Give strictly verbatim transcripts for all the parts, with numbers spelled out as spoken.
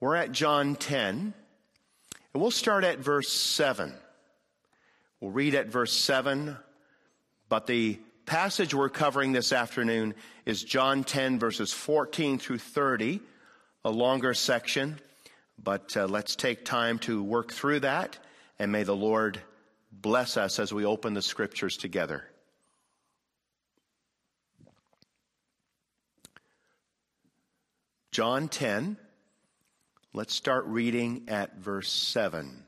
We're at John ten, and we'll start at verse seven. We'll read at verse seven, but the passage we're covering this afternoon is John ten, verses fourteen through thirty, a longer section, but uh, let's take time to work through that, and may the Lord bless us as we open the scriptures together. John ten, let's start reading at verse seven.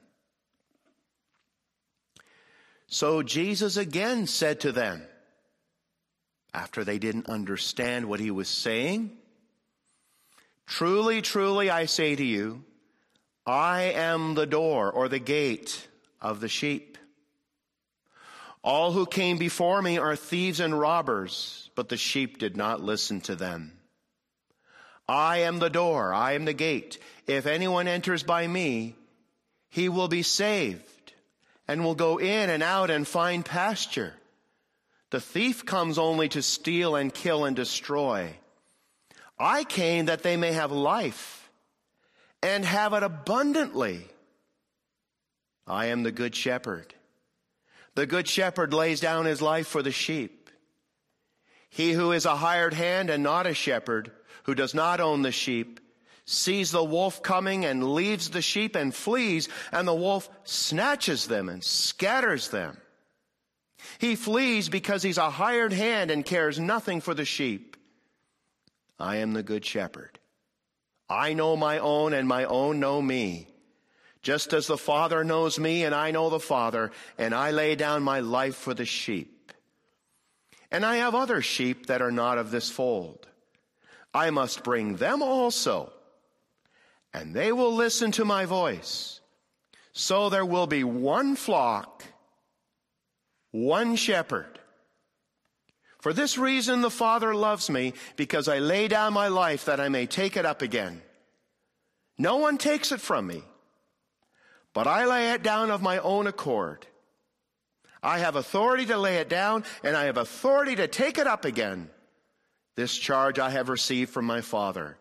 So Jesus again said to them, after they didn't understand what he was saying, "Truly, truly, I say to you, I am the door," or the gate, "of the sheep. All who came before me are thieves and robbers, but the sheep did not listen to them. I am the door, I am the gate. If anyone enters by me, he will be saved, and will go in and out and find pasture. The thief comes only to steal and kill and destroy. I came that they may have life, and have it abundantly. I am the good shepherd. The good shepherd lays down his life for the sheep. He who is a hired hand and not a shepherd, who does not own the sheep, sees the wolf coming and leaves the sheep and flees, and the wolf snatches them and scatters them. He flees because he's a hired hand and cares nothing for the sheep. I am the good shepherd. I know my own, and my own know me. Just as the Father knows me, and I know the Father, and I lay down my life for the sheep. And I have other sheep that are not of this fold. I must bring them also, and they will listen to my voice. So there will be one flock, one shepherd. For this reason the Father loves me, because I lay down my life that I may take it up again. No one takes it from me, but I lay it down of my own accord. I have authority to lay it down, and I have authority to take it up again. This charge I have received from my Father."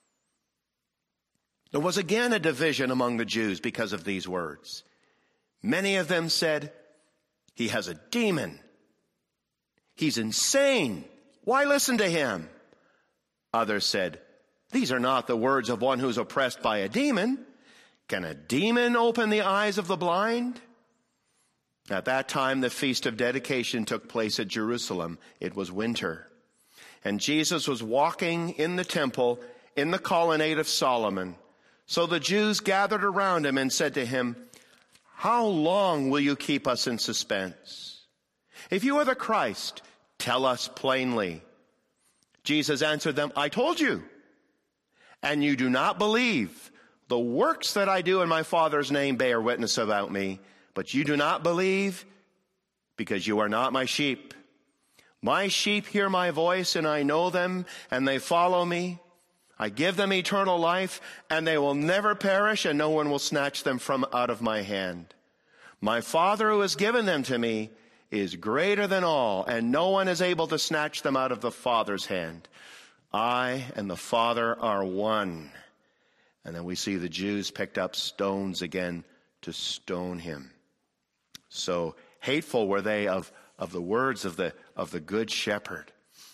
There was again a division among the Jews because of these words. Many of them said, "He has a demon. He's insane. Why listen to him?" Others said, "These are not the words of one who's oppressed by a demon. Can a demon open the eyes of the blind?" At that time, the Feast of Dedication took place at Jerusalem. It was winter. And Jesus was walking in the temple in the colonnade of Solomon. So the Jews gathered around him and said to him, "How long will you keep us in suspense? If you are the Christ, tell us plainly." Jesus answered them, "I told you, and you do not believe. The works that I do in my Father's name bear witness about me, but you do not believe because you are not my sheep. My sheep hear my voice, and I know them, and they follow me. I give them eternal life, and they will never perish, and no one will snatch them from out of my hand. My Father who has given them to me is greater than all, and no one is able to snatch them out of the Father's hand. I and the Father are one." And then we see the Jews picked up stones again to stone him. So hateful were they of, of the words of the, of the Good Shepherd.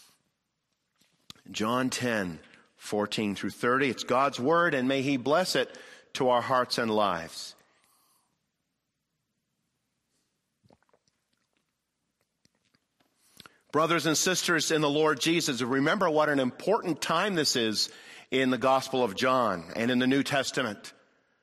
John ten, fourteen through thirty. It's God's word, and may he bless it to our hearts and lives. Brothers and sisters in the Lord Jesus, remember what an important time this is in the Gospel of John and in the New Testament.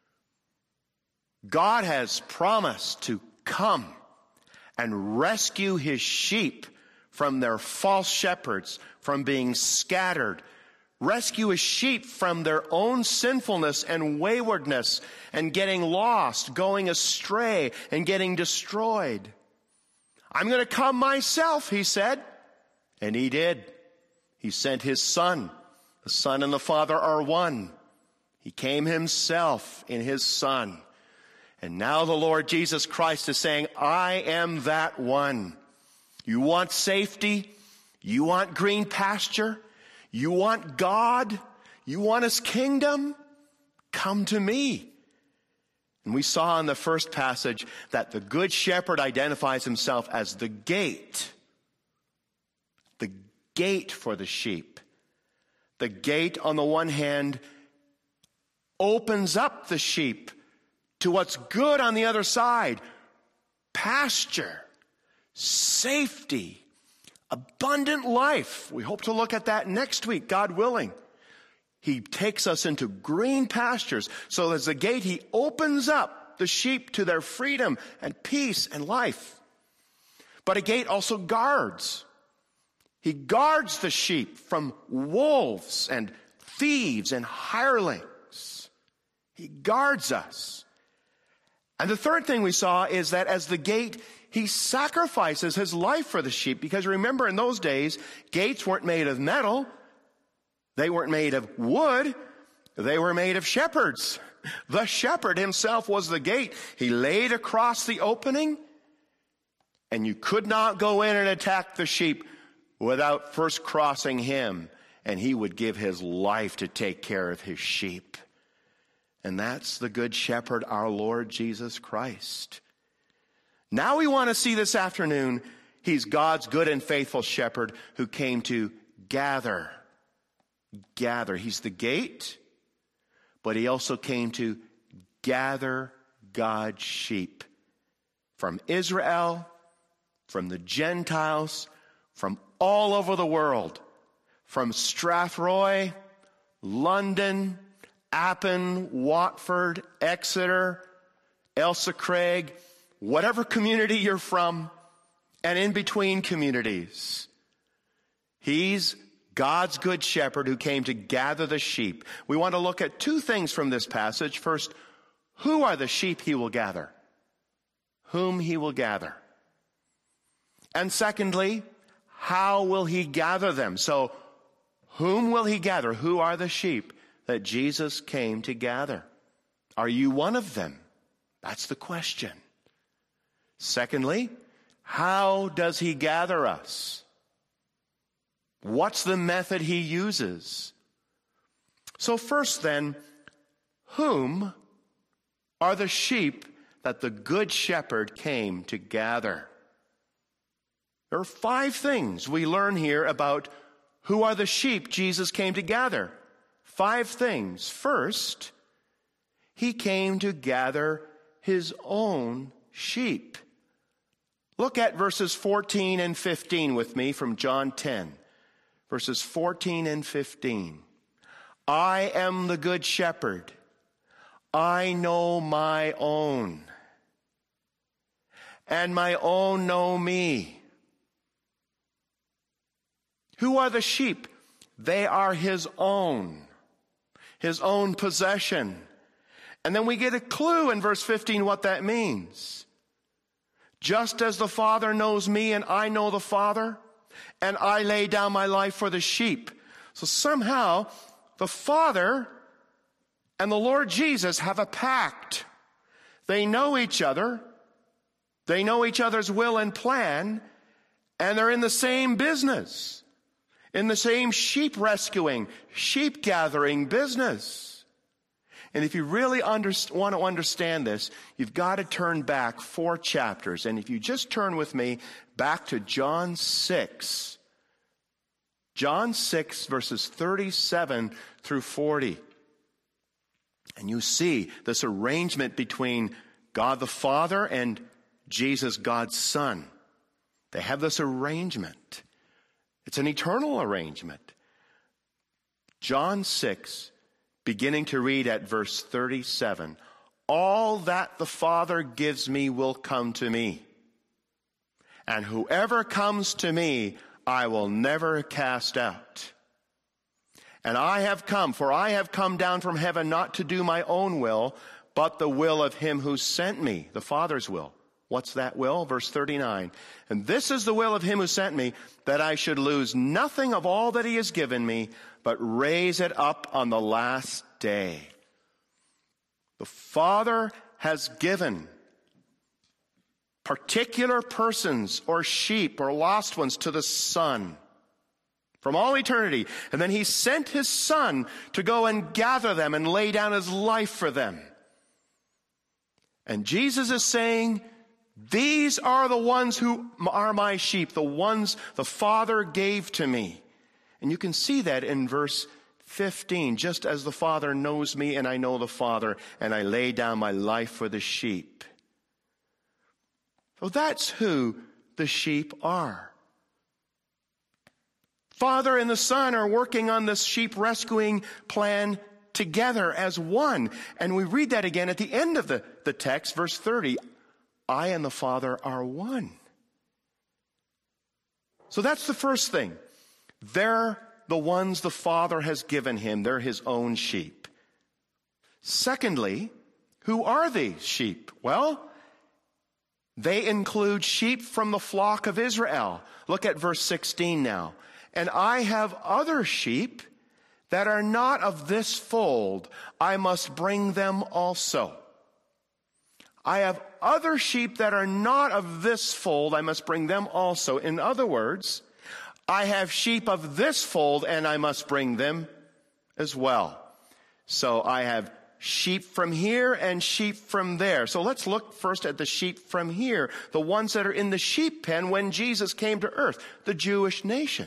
God has promised to come and rescue his sheep from their false shepherds, from being scattered. Rescue his sheep from their own sinfulness and waywardness and getting lost, going astray, and getting destroyed. "I'm going to come myself," he said. And he did. He sent his Son. The Son and the Father are one. He came himself in his Son. And now the Lord Jesus Christ is saying, "I am that one." You want safety? You want green pasture? You want God? You want his kingdom? Come to me. And we saw in the first passage that the Good Shepherd identifies himself as the gate. The gate for the sheep. The gate, on the one hand, opens up the sheep to what's good on the other side. Pasture, safety, abundant life. We hope to look at that next week, God willing. He takes us into green pastures. So as the gate, he opens up the sheep to their freedom and peace and life. But a gate also guards. He guards the sheep from wolves and thieves and hirelings. He guards us. And the third thing we saw is that as the gate, he sacrifices his life for the sheep. Because remember, in those days, gates weren't made of metal. They weren't made of wood. They were made of shepherds. The shepherd himself was the gate. He laid across the opening, and you could not go in and attack the sheep without first crossing him. And he would give his life to take care of his sheep. And that's the Good Shepherd, our Lord Jesus Christ. Now we want to see this afternoon, he's God's good and faithful shepherd who came to gather. Gather. He's the gate, but he also came to gather God's sheep from Israel, from the Gentiles, from all over the world, from Strathroy, London, Appin, Watford, Exeter, Ailsa Craig, whatever community you're from, and in between communities. He's God's good shepherd who came to gather the sheep. We want to look at two things from this passage. First, who are the sheep he will gather? Whom he will gather. And secondly, how will he gather them? So, whom will he gather? Who are the sheep that Jesus came to gather? Are you one of them? That's the question. Secondly, how does he gather us? What's the method he uses? So first then, whom are the sheep that the Good Shepherd came to gather? There are five things we learn here about who are the sheep Jesus came to gather. Five things. First, he came to gather his own sheep. Look at verses fourteen and fifteen with me from John ten. Verses fourteen and fifteen. I am the good shepherd. I know my own, and my own know me. Who are the sheep? They are his own. His own possession. And then we get a clue in verse fifteen what that means. Just as the Father knows me and I know the Father, and I lay down my life for the sheep. So somehow the Father and the Lord Jesus have a pact. They know each other. They know each other's will and plan, and they're in the same business. In the same sheep rescuing, sheep gathering business. And if you really under, want to understand this, you've got to turn back four chapters. And if you just turn with me back to John six. John six, verses thirty-seven through forty. And you see this arrangement between God the Father and Jesus, God's Son. They have this arrangement. It's an eternal arrangement. John six, beginning to read at verse thirty-seven. All that the Father gives me will come to me. And whoever comes to me, I will never cast out. And I have come, for I have come down from heaven not to do my own will, but the will of him who sent me, the Father's will. What's that will? Verse thirty-nine. And this is the will of him who sent me, that I should lose nothing of all that he has given me, but raise it up on the last day. The Father has given particular persons or sheep or lost ones to the Son. from all eternity. And then he sent his Son to go and gather them and lay down his life for them. And Jesus is saying, these are the ones who are my sheep, the ones the Father gave to me. And you can see that in verse fifteen, just as the Father knows me and I know the Father, and I lay down my life for the sheep. So that's who the sheep are. Father and the Son are working on this sheep rescuing plan together as one. And we read that again at the end of the, the text, verse thirty. I and the Father are one. So that's the first thing. They're the ones the Father has given him. They're his own sheep. Secondly, who are these sheep? Well, they include sheep from the flock of Israel. Look at verse sixteen now. And I have other sheep that are not of this fold. I must bring them also. I have other sheep that are not of this fold. I must bring them also. In other words, I have sheep of this fold and I must bring them as well. So I have sheep from here and sheep from there. So let's look first at the sheep from here, the ones that are in the sheep pen when Jesus came to earth, the Jewish nation.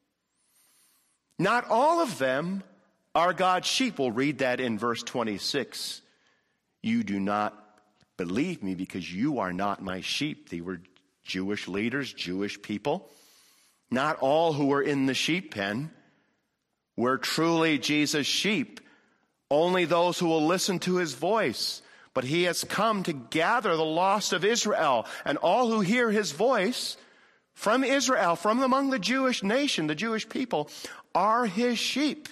Not all of them are God's sheep. We'll read that in verse twenty-six. You do not believe me because you are not my sheep. They were Jewish leaders, Jewish people. Not all who were in the sheep pen were truly Jesus' sheep. Only those who will listen to his voice. But he has come to gather the lost of Israel. And all who hear his voice from Israel, from among the Jewish nation, the Jewish people, are his sheep.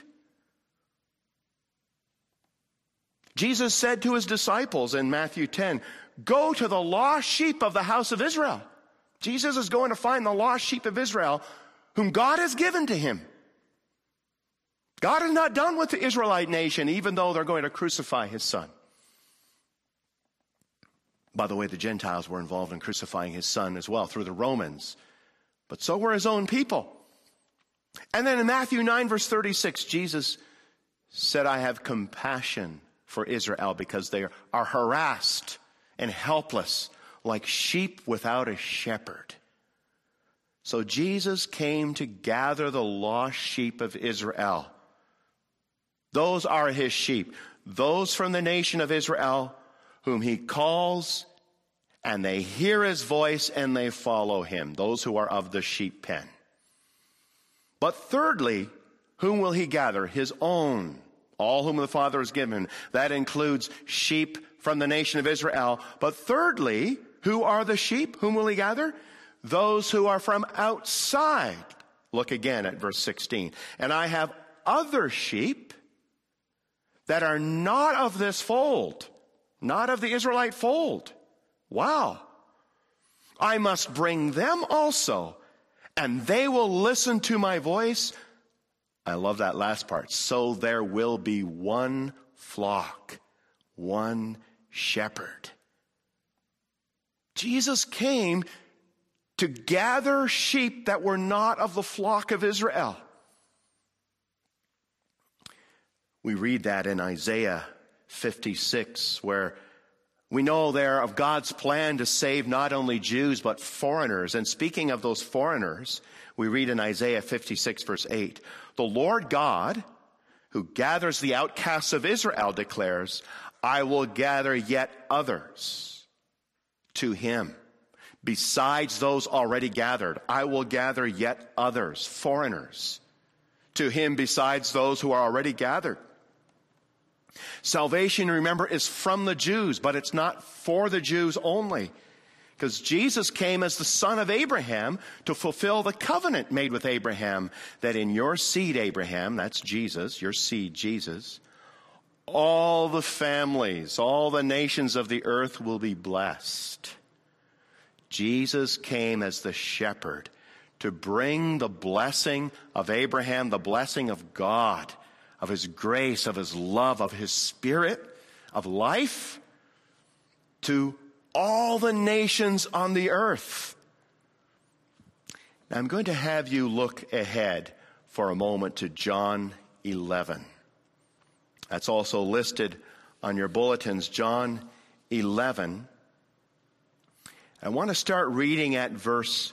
Jesus said to his disciples in Matthew ten, go to the lost sheep of the house of Israel. Jesus is going to find the lost sheep of Israel whom God has given to him. God is not done with the Israelite nation, even though they're going to crucify his Son. By the way, the Gentiles were involved in crucifying his Son as well through the Romans. But so were his own people. And then in Matthew nine, verse thirty-six, Jesus said, I have compassion for Israel because they are harassed and helpless like sheep without a shepherd. So Jesus came to gather the lost sheep of Israel. Those are his sheep. Those from the nation of Israel whom he calls, and they hear his voice and they follow him. Those who are of the sheep pen. But thirdly, whom will he gather? His own. All whom the Father has given. That includes sheep from the nation of Israel. But thirdly, who are the sheep? Whom will he gather? Those who are from outside. Look again at verse sixteen. And I have other sheep that are not of this fold. Not of the Israelite fold. Wow. I must bring them also, and they will listen to my voice. I love that last part. So there will be one flock, one shepherd. Jesus came to gather sheep that were not of the flock of Israel. We read that in Isaiah fifty-six, where we know there of God's plan to save not only Jews, but foreigners. And speaking of those foreigners, we read in Isaiah fifty-six, verse eight, the Lord God, who gathers the outcasts of Israel, declares, I will gather yet others to him. Besides those already gathered, I will gather yet others, foreigners, to him besides those who are already gathered. Salvation, remember, is from the Jews, but it's not for the Jews only. Because Jesus came as the son of Abraham to fulfill the covenant made with Abraham, that in your seed, Abraham, that's Jesus, your seed, Jesus, all the families, all the nations of the earth will be blessed. Jesus came as the shepherd to bring the blessing of Abraham, the blessing of God, of his grace, of his love, of his spirit, of life, to all the nations on the earth. Now I'm going to have you look ahead for a moment to John eleven. That's also listed on your bulletins, John eleven. I want to start reading at verse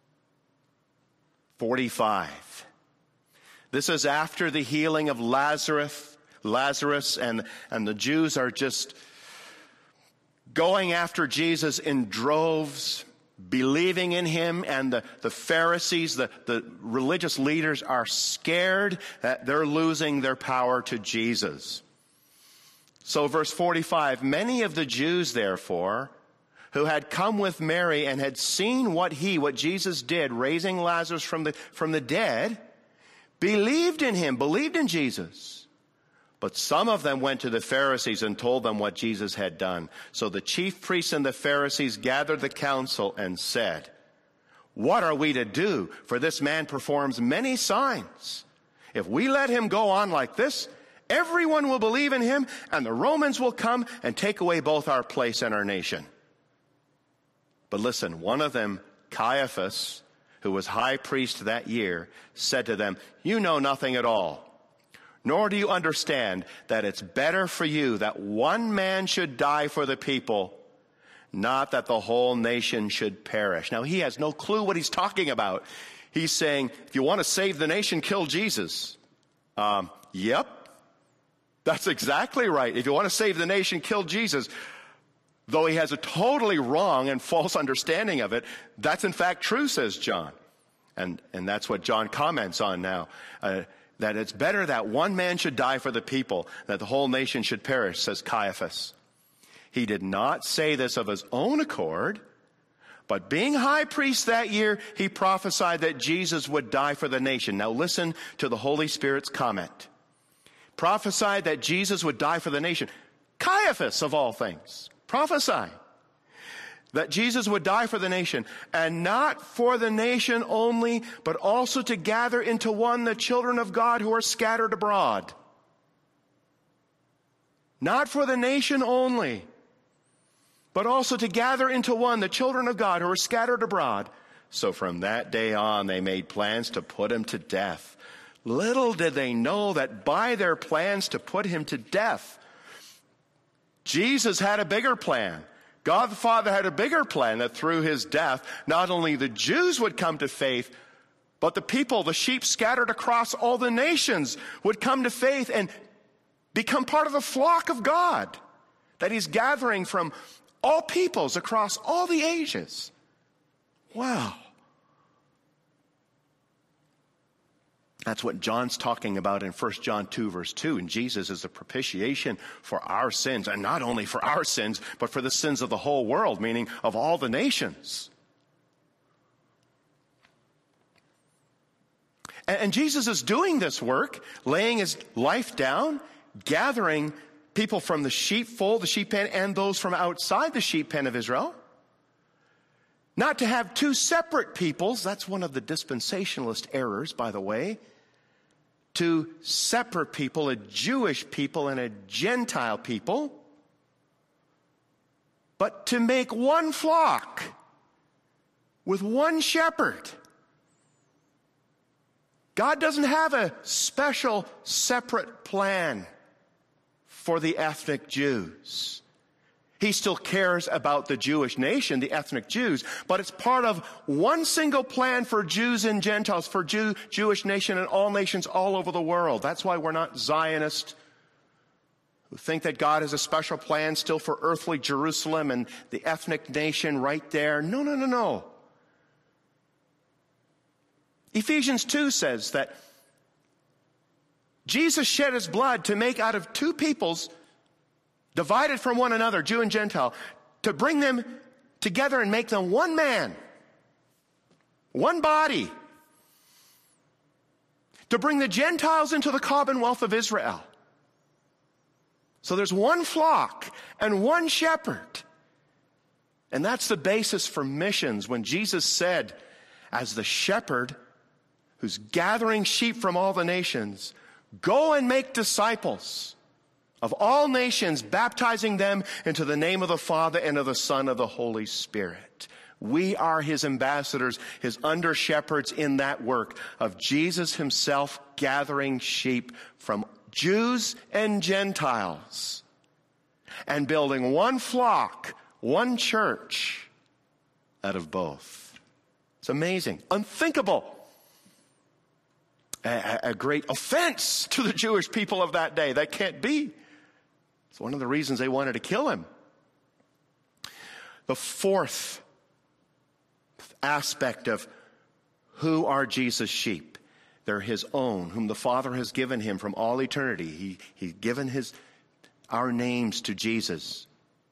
forty-five. This is after the healing of Lazarus, Lazarus, and, and the Jews are just going after Jesus in droves, believing in him, and the, the Pharisees, the, the religious leaders, are scared that they're losing their power to Jesus. So verse forty-five, many of the Jews, therefore, who had come with Mary and had seen what he, what Jesus did, raising Lazarus from the, from the dead, believed in him, believed in Jesus. But some of them went to the Pharisees and told them what Jesus had done. So the chief priests and the Pharisees gathered the council and said, "What are we to do? For this man performs many signs. If we let him go on like this, everyone will believe in him, and the Romans will come and take away both our place and our nation." But listen, one of them, Caiaphas, who was high priest that year, said to them, "You know nothing at all, nor do you understand that it's better for you that one man should die for the people, not that the whole nation should perish." Now, he has no clue what he's talking about. He's saying, if you want to save the nation, kill Jesus. Um, yep, that's exactly right. If you want to save the nation, kill Jesus. Though he has a totally wrong and false understanding of it, that's in fact true, says John. And, and that's what John comments on now. Uh, that it's better that one man should die for the people, that the whole nation should perish, says Caiaphas. He did not say this of his own accord, but being high priest that year, he prophesied that Jesus would die for the nation. Now listen to the Holy Spirit's comment. Prophesied that Jesus would die for the nation. Caiaphas, of all things, prophesying that Jesus would die for the nation, and not for the nation only, but also to gather into one the children of God who are scattered abroad. Not for the nation only, but also to gather into one the children of God who are scattered abroad. So from that day on, they made plans to put him to death. Little did they know that by their plans to put him to death, Jesus had a bigger plan. God the Father had a bigger plan, that through his death, not only the Jews would come to faith, but the people, the sheep scattered across all the nations, would come to faith and become part of the flock of God that he's gathering from all peoples across all the ages. Wow. That's what John's talking about in First John two, verse two. And Jesus is a propitiation for our sins, and not only for our sins, but for the sins of the whole world, meaning of all the nations. And, and Jesus is doing this work, laying his life down, gathering people from the sheepfold, the sheep pen, and those from outside the sheep pen of Israel. Not to have two separate peoples. That's one of the dispensationalist errors, by the way. Two separate people, a Jewish people and a Gentile people. But to make one flock with one shepherd. God doesn't have a special, separate plan for the ethnic Jews. He still cares about the Jewish nation, the ethnic Jews, but it's part of one single plan for Jews and Gentiles, for Jew, Jewish nation and all nations all over the world. That's why we're not Zionists who think that God has a special plan still for earthly Jerusalem and the ethnic nation right there. No, no, no, no. Ephesians two says that Jesus shed his blood to make out of two peoples divided from one another, Jew and Gentile, to bring them together and make them one man, one body, to bring the Gentiles into the commonwealth of Israel. So there's one flock and one shepherd. And that's the basis for missions. When Jesus said, as the shepherd who's gathering sheep from all the nations, go and make disciples of all nations, baptizing them into the name of the Father and of the Son and of the Holy Spirit. We are his ambassadors, his under-shepherds in that work of Jesus himself gathering sheep from Jews and Gentiles and building one flock, one church out of both. It's amazing, unthinkable. A, a great offense to the Jewish people of that day. That can't be. It's one of the reasons they wanted to kill him. The fourth aspect of who are Jesus' sheep. They're his own, whom the Father has given him from all eternity. He, he's given his, our names to Jesus.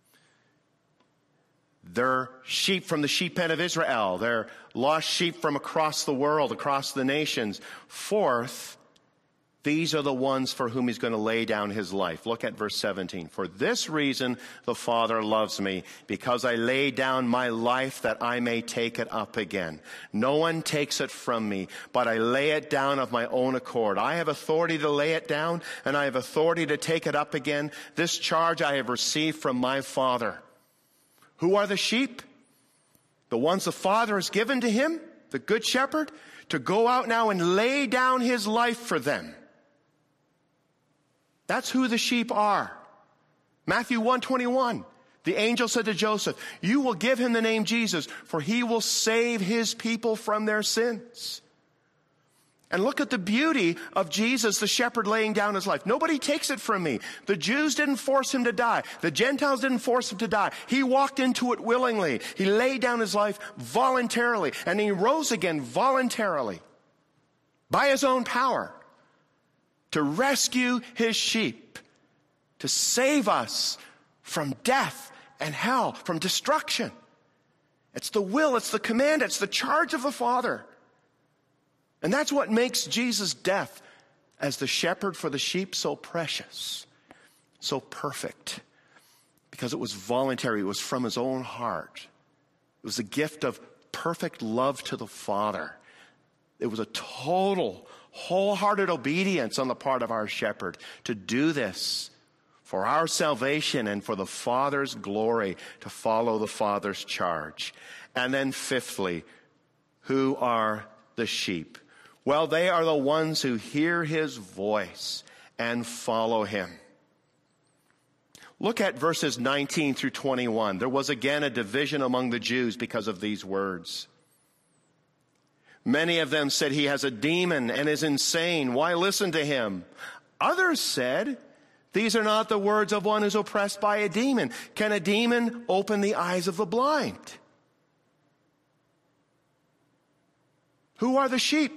They're sheep from the sheep pen of Israel. They're lost sheep from across the world, across the nations. Fourth, these are the ones for whom he's going to lay down his life. Look at verse seventeen. For this reason the Father loves me, because I lay down my life that I may take it up again. No one takes it from me, but I lay it down of my own accord. I have authority to lay it down, and I have authority to take it up again. This charge I have received from my Father. Who are the sheep? The ones the Father has given to him, the Good Shepherd, to go out now and lay down his life for them. That's who the sheep are. Matthew one twenty-one. The angel said to Joseph, you will give him the name Jesus, for he will save his people from their sins. And look at the beauty of Jesus, the shepherd, laying down his life. Nobody takes it from me. The Jews didn't force him to die. The Gentiles didn't force him to die. He walked into it willingly. He laid down his life voluntarily, and he rose again voluntarily by his own power to rescue his sheep, to save us from death and hell, from destruction. It's the will, it's the command, it's the charge of the Father. And that's what makes Jesus' death as the shepherd for the sheep so precious, so perfect, because it was voluntary. It was from his own heart. It was a gift of perfect love to the Father. It was a total, wholehearted obedience on the part of our shepherd to do this for our salvation and for the Father's glory, to follow the Father's charge. And then fifthly, who are the sheep? Well, they are the ones who hear his voice and follow him. Look at verses nineteen through twenty-one. There was again a division among the Jews because of these words. Many of them said, he has a demon and is insane. Why listen to him? Others said, these are not the words of one who's oppressed by a demon. Can a demon open the eyes of the blind? Who are the sheep?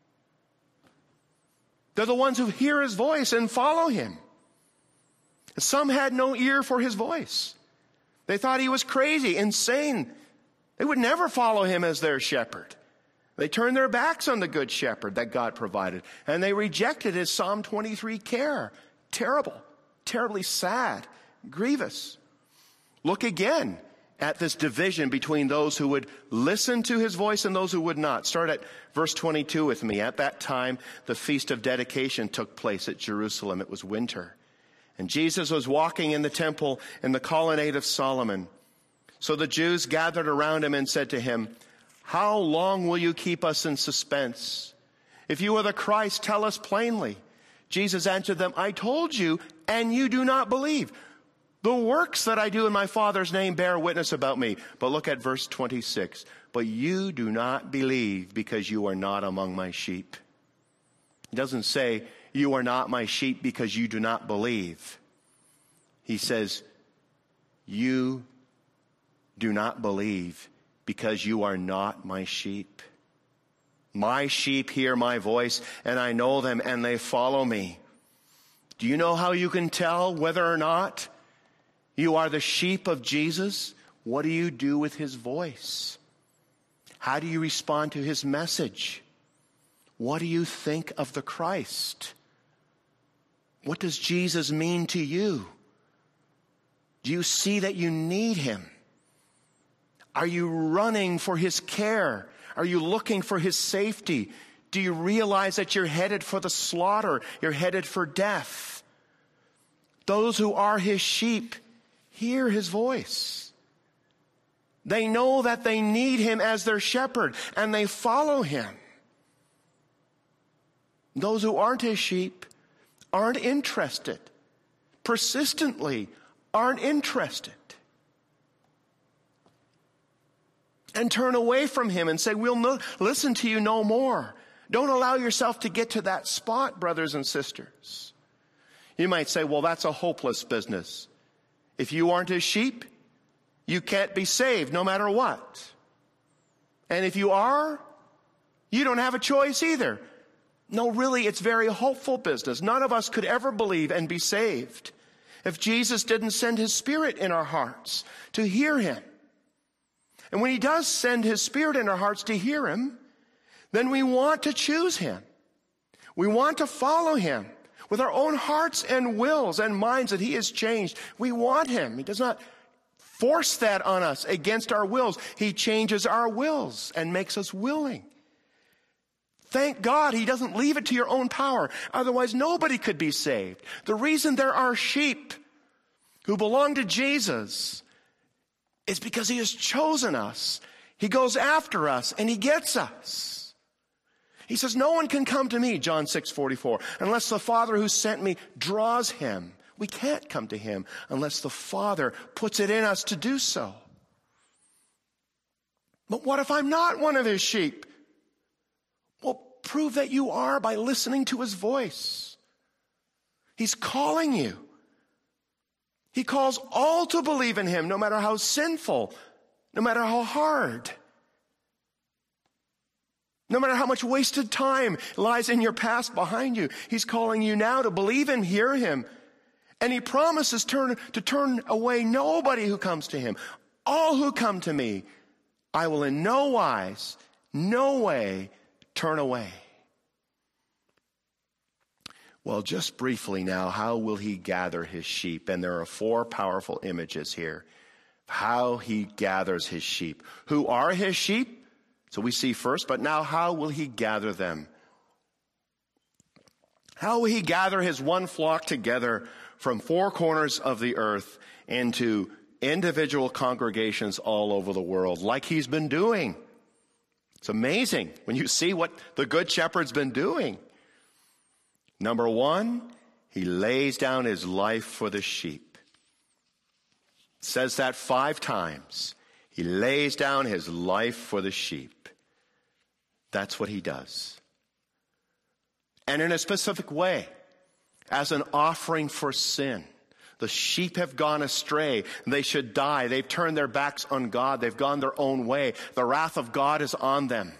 They're the ones who hear his voice and follow him. Some had no ear for his voice. They thought he was crazy, insane. They would never follow him as their shepherd. They turned their backs on the Good Shepherd that God provided, and they rejected his Psalm twenty-three care. Terrible, terribly sad, grievous. Look again at this division between those who would listen to his voice and those who would not. Start at verse twenty-two with me. At that time, the Feast of Dedication took place at Jerusalem. It was winter. And Jesus was walking in the temple in the colonnade of Solomon. So the Jews gathered around him and said to him, how long will you keep us in suspense? If you are the Christ, tell us plainly. Jesus answered them, I told you, and you do not believe. The works that I do in my Father's name bear witness about me. But look at verse twenty-six. But you do not believe because you are not among my sheep. He doesn't say, you are not my sheep because you do not believe. He says, you do not believe because you are not my sheep. My sheep hear my voice, and I know them, and they follow me. Do you know how you can tell whether or not you are the sheep of Jesus? What do you do with his voice? How do you respond to his message? What do you think of the Christ? What does Jesus mean to you? Do you see that you need him? Are you running for his care? Are you looking for his safety? Do you realize that you're headed for the slaughter? You're headed for death. Those who are his sheep hear his voice. They know that they need him as their shepherd, and they follow him. Those who aren't his sheep aren't interested. Persistently aren't interested. And turn away from him and say, we'll no, listen to you no more. Don't allow yourself to get to that spot, brothers and sisters. You might say, well, that's a hopeless business. If you aren't his sheep, you can't be saved no matter what. And if you are, you don't have a choice either. No, really, it's very hopeful business. None of us could ever believe and be saved if Jesus didn't send his Spirit in our hearts to hear him. And when he does send his Spirit in our hearts to hear him, then we want to choose him. We want to follow him with our own hearts and wills and minds that he has changed. We want him. He does not force that on us against our wills. He changes our wills and makes us willing. Thank God he doesn't leave it to your own power. Otherwise, nobody could be saved. The reason there are sheep who belong to Jesus is because he has chosen us. He goes after us and he gets us. He says, no one can come to me, John six forty-four, unless the Father who sent me draws him. We can't come to him unless the Father puts it in us to do so. But what if I'm not one of his sheep? Well, prove that you are by listening to his voice. He's calling you. He calls all to believe in him, no matter how sinful, no matter how hard, no matter how much wasted time lies in your past behind you. He's calling you now to believe and hear him. And he promises turn, to turn away nobody who comes to him. All who come to me, I will in no wise, no way turn away. Well, just briefly now, how will he gather his sheep? And there are four powerful images here. How he gathers his sheep. Who are his sheep? So we see first, but now how will he gather them? How will he gather his one flock together from four corners of the earth into individual congregations all over the world, like he's been doing? It's amazing when you see what the Good Shepherd's been doing. Number one, he lays down his life for the sheep. It says that five times. He lays down his life for the sheep. That's what he does. And in a specific way, as an offering for sin. The sheep have gone astray. They should die. They've turned their backs on God. They've gone their own way. The wrath of God is on them.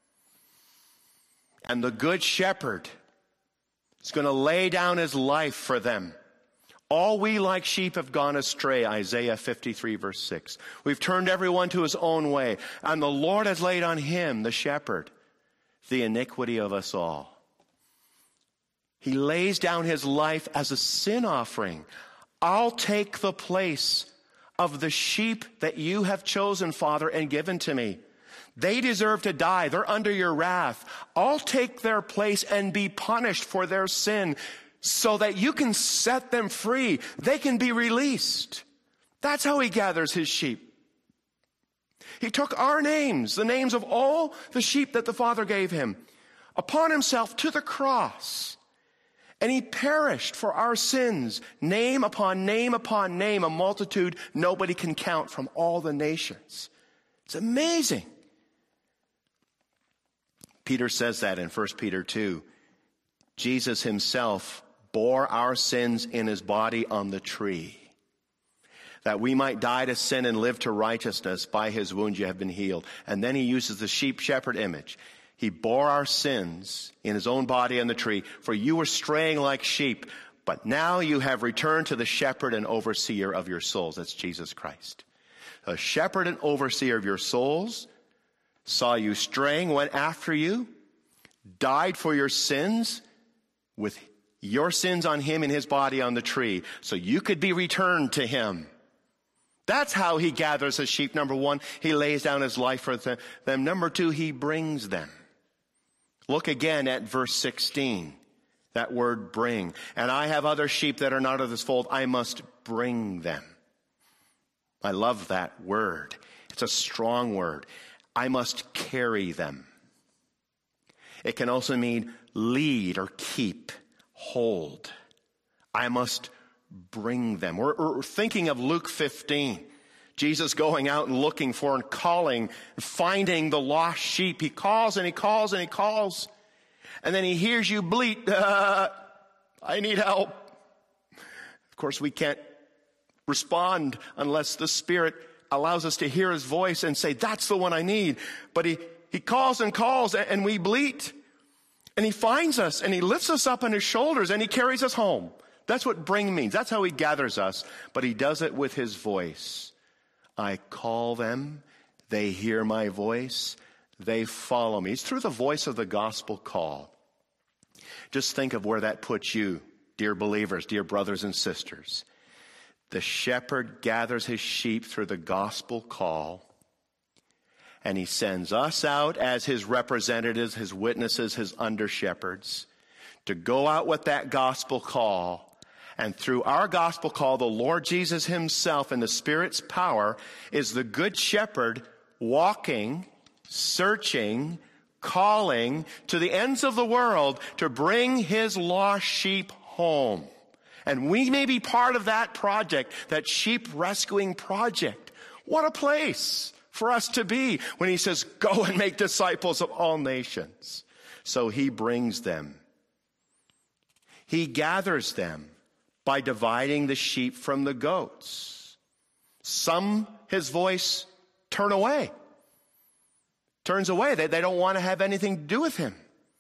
And the Good Shepherd is going to lay down his life for them. All we like sheep have gone astray, Isaiah fifty-three verse six. We've turned everyone to his own way. And the Lord has laid on him, the shepherd, the iniquity of us all. He lays down his life as a sin offering. I'll take the place of the sheep that you have chosen, Father, and given to me. They deserve to die. They're under your wrath. I'll take their place and be punished for their sin so that you can set them free. They can be released. That's how he gathers his sheep. He took our names, the names of all the sheep that the Father gave him, upon himself to the cross. And he perished for our sins, name upon name upon name, a multitude nobody can count from all the nations. It's amazing. Peter says that in First Peter two. Jesus himself bore our sins in his body on the tree, that we might die to sin and live to righteousness. By his wounds you have been healed. And then he uses the sheep shepherd image. He bore our sins in his own body on the tree, for you were straying like sheep, but now you have returned to the shepherd and overseer of your souls. That's Jesus Christ. The shepherd and overseer of your souls saw you straying, went after you, died for your sins with your sins on him and his body on the tree, so you could be returned to him. That's how he gathers his sheep. Number one, he lays down his life for them. Number two, he brings them. Look again at verse sixteen, that word bring. And I have other sheep that are not of this fold. I must bring them. I love that word. It's That's a strong word. I must carry them. It can also mean lead or keep, hold. I must bring them. We're, we're thinking of Luke fifteen. Jesus going out and looking for and calling, finding the lost sheep. He calls and he calls and he calls. And then he hears you bleat, uh, I need help. Of course, we can't respond unless the Spirit allows us to hear his voice and say, that's the one I need. But he, he calls and calls and we bleat. And he finds us and he lifts us up on his shoulders and he carries us home. That's what bring means. That's how he gathers us. But he does it with his voice. I call them. They hear my voice. They follow me. It's through the voice of the gospel call. Just think of where that puts you, dear believers, dear brothers and sisters. The shepherd gathers his sheep through the gospel call, and he sends us out as his representatives, his witnesses, his under-shepherds, to go out with that gospel call. And through our gospel call, the Lord Jesus himself in the Spirit's power is the good shepherd walking, searching, calling to the ends of the world to bring his lost sheep home. And we may be part of that project, that sheep rescuing project. What a place for us to be when he says, go and make disciples of all nations. So he brings them. He gathers them by dividing the sheep from the goats. Some, his voice turn away. Turns away. They, they don't want to have anything to do with him.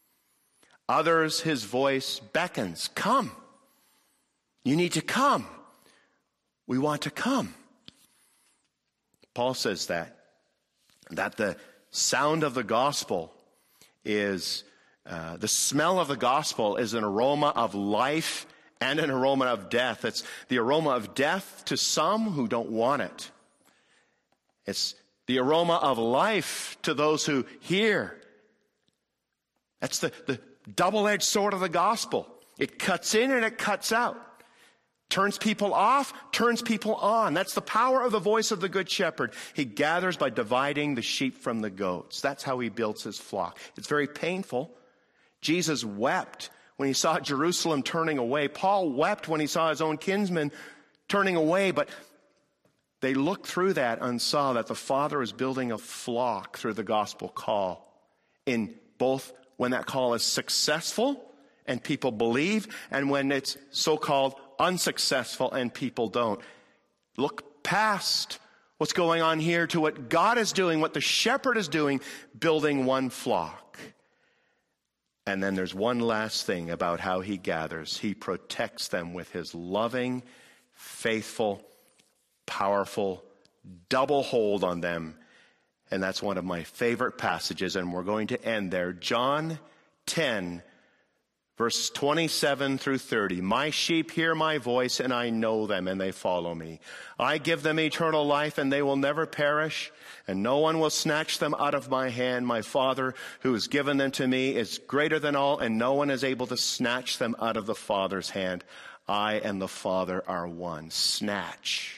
Others, his voice beckons. Come. You need to come. We want to come. Paul says that. That the sound of the gospel is, uh, the smell of the gospel is an aroma of life and an aroma of death. It's the aroma of death to some who don't want it. It's the aroma of life to those who hear. That's the, the double-edged sword of the gospel. It cuts in and it cuts out. Turns people off, turns people on. That's the power of the voice of the good shepherd. He gathers by dividing the sheep from the goats. That's how he builds his flock. It's very painful. Jesus wept when he saw Jerusalem turning away. Paul wept when he saw his own kinsmen turning away, but they looked through that and saw that the Father is building a flock through the gospel call. In both when that call is successful and people believe, and when it's so-called unsuccessful and people don't. Look past what's going on here to what God is doing, what the shepherd is doing, building one flock. And then there's one last thing about how he gathers. He protects them with his loving, faithful, powerful, double hold on them. And that's one of my favorite passages, and we're going to end there. John ten, verse twenty-seven through thirty. My sheep hear my voice, and I know them, and they follow me. I give them eternal life, and they will never perish, and no one will snatch them out of my hand. My Father, who has given them to me, is greater than all, and no one is able to snatch them out of the Father's hand. I and the Father are one. Snatch.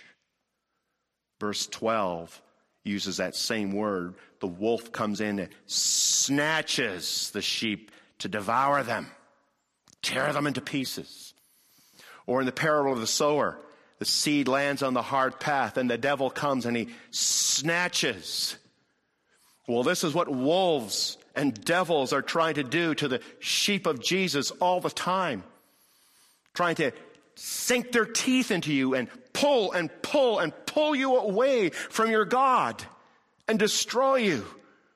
Verse twelve uses that same word. The wolf comes in and snatches the sheep to devour them, tear them into pieces. Or in the parable of the sower, the seed lands on the hard path and the devil comes and he snatches. Well, this is what wolves and devils are trying to do to the sheep of Jesus all the time. Trying to sink their teeth into you and pull and pull and pull you away from your God and destroy you.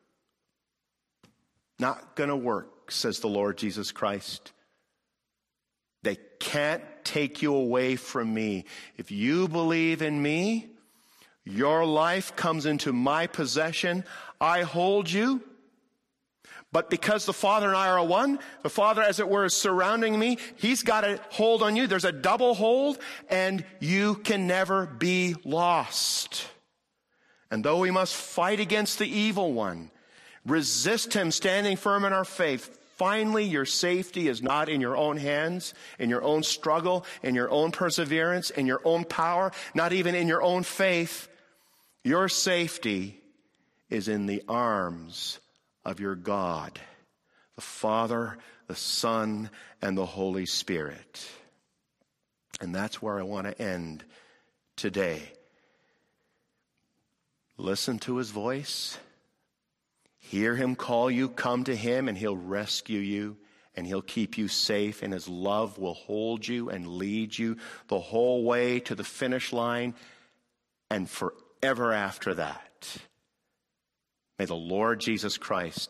Not going to work, says the Lord Jesus Christ. They can't take you away from me. If you believe in me, your life comes into my possession. I hold you. But because the Father and I are one, the Father, as it were, is surrounding me. He's got a hold on you. There's a double hold, and you can never be lost. And though we must fight against the evil one, resist him, standing firm in our faith, finally, your safety is not in your own hands, in your own struggle, in your own perseverance, in your own power, not even in your own faith. Your safety is in the arms of your God, the Father, the Son, and the Holy Spirit. And that's where I want to end today. Listen to his voice. Hear him call you. Come to him and he'll rescue you and he'll keep you safe, and his love will hold you and lead you the whole way to the finish line and forever after that. May the Lord Jesus Christ